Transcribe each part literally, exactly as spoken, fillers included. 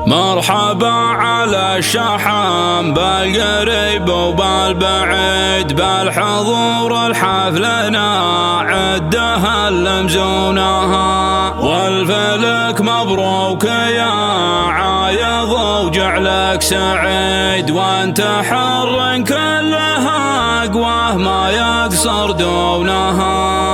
مرحبا على الشحن بالقريب وبالبعيد، بالحضور الحفلنا عدها المزونها، والفلك مبروك يا عايض وجعلك سعيد، وانت حر كلها قواه ما يقصر دونها.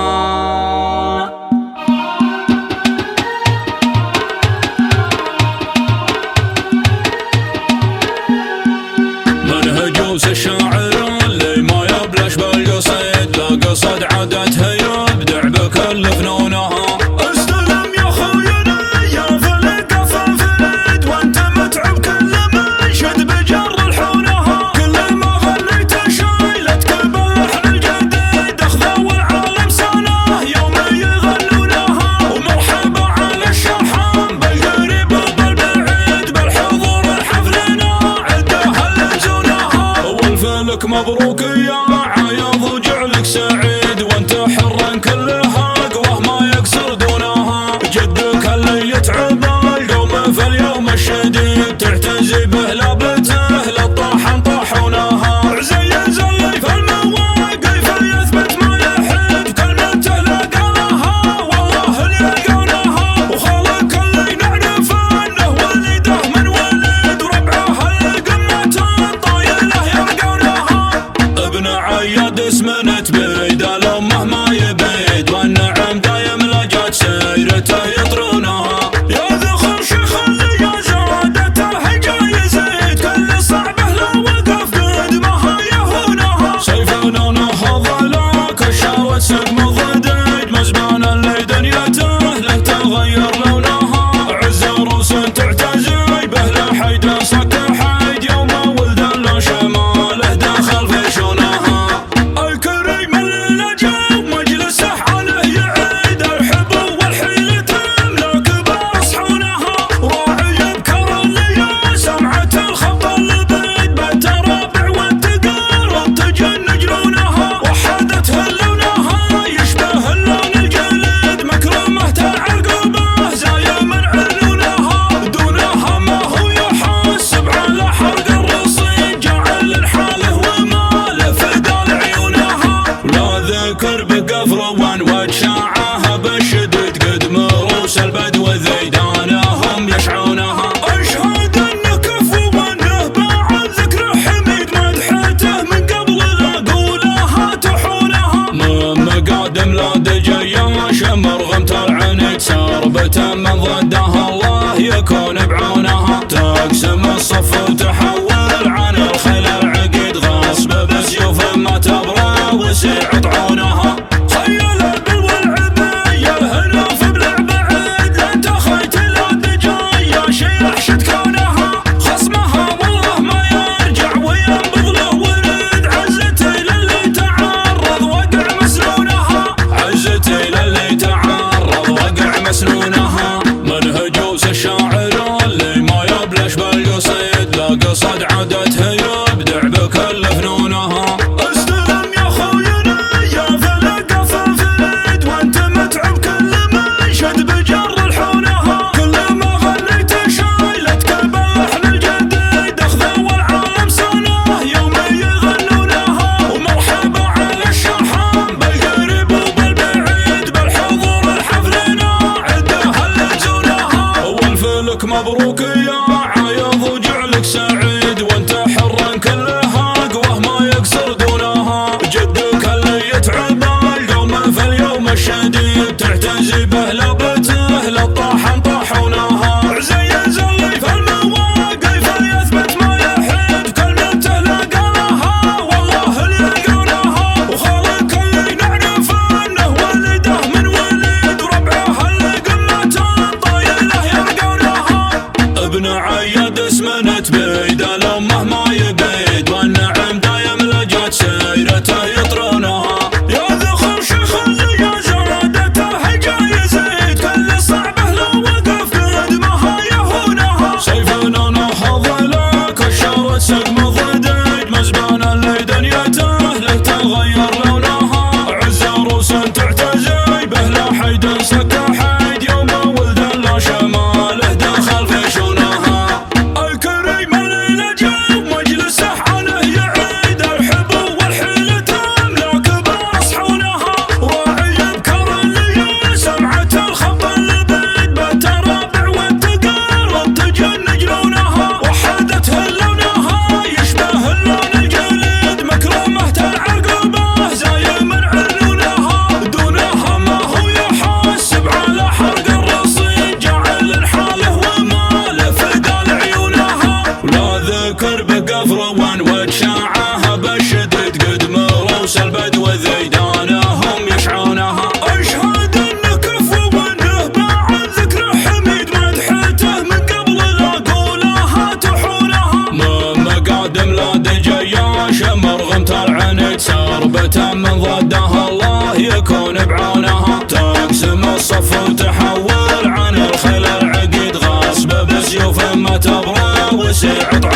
منهجوس الشاعر اللي ما يبلش بالقصيد، لا قصد عادته يبدع بكل فنونها. استلم يا خوينا يا فلك فريد، وانت متعب كل منشد بجر الحونها، كل ما غنيت شايلتك باللحن الجديد، اخذوا العالم سنه يوم يغنونها. ومرحبا على الشحن بالقريب وبالبعيد، بالحضور الحفلنا عدها المزونها، والفلك مبروك يا عايض وجعلك سعيد، وانت حر كلها قواه ما يقصر دونها. جدك اللي يتعب القوم في اليوم الشديد، تعتزي به لابته للطاحن طاحونها. عزيز اللي في المواقف يثبت ما يحب، كلمته لا قالها والله اللي يلقونها. وخالق اللي نعرف انه ولده من ولد، وربعه القمة الطايله يرقونها. ابن عياد اسمه تبيد الامه ما يبيد، والنعم دايم لجت سيرته يطرونها. يا ذخر شيخ اللي زادته جاي يزيد، كل صعبه لو وقف قدمها يهونها. سيفنا نهض لك الشاوت سقم ضديد، مزبان اللي دنيته له تغير لونها. عز روس تعتزي به لحيد صك حيد، يوم ولد له شماله دخل في شونها. الكريم اللي جاب مجلسه عليه يعيد، الحب والحيل تملك باصحونها. راعي بكر اللي سمعت الخط اللبيد، بالترابع والتقارب تجن جنونها. وحدتها لونها يشبه اللون الجليد، مكرمه تعقبه زايا من عيونها. دونها ما هو يحسب على حرق الرصيد، جعل الحاله وماله فدا لعيونها. لا ذكر بقفر وشاعها بالشدد، قد مروس البدو ذيدانهم يشعونها. اشهد انه كفو وانه بعد ذكر حميد، مدحته من قبل لا قولها تحونها. من مقادم لا دجياش مرغمت العنيد، سربته من ضدها الله يكون بعونها. تقسم الصف وتحول عن الخيل العقيد، غصب بسيوف ما تبرى وسيع طعونها. خيل البل والعباية الهنا في بلع بعيد، لا تخيت لا دجاي يا شيخ شد كونها. خصمها والله ما يرجع وينبض له ورد، عزتي للي تعرض وقع مسنونها. عزتي للي تعرض وقع مسنونها. منهجوس الشاعر اللي ما يبلش بالقصيد، لا قصد عادته يبدع بكل فنونها. استلم يا خوينا يا فلك فريد، وانت متعب كل منشد بجر الحونها، كل ما غنيت شايلتك باللحن الجديد، اخذوا العالم سنه يوم يغنونها. ومرحبا على الشحن بالقريب وبالبعيد، بالحضور الحفلنا عدها المزونها. والفلك مبروك يا عايض وجعلك سعيد، وانت حر كلها قواه ما يقصر دونها. جدك اللي يتعب القوم في اليوم الشديد، تعتزي به لابته للطاحن طاحونها. عزيز اللي في المواقف يثبت ما يحب، كلمته لا قالها والله اللي يلقونها. وخالق اللي نعرف انه ولده من ولد، وربعه القمة الطايله يرقونها. ابن عياد اسمه تبيد الامه ما يبيد، والنعم دايم لجت سيرته يطرونها. يا ذخر شيخ اللي زادته جاي يزيد، كل صعبه لو وقف قدمها يهونها. سيفنا نهض لك الشاوت سقم ضديد، مزبان اللي دنيته له تغير لونها. عز روس تعتزي به لحيد صك حيد، يوم ولد له شماله دخل في شونها. سيوف ما تبرى وسيع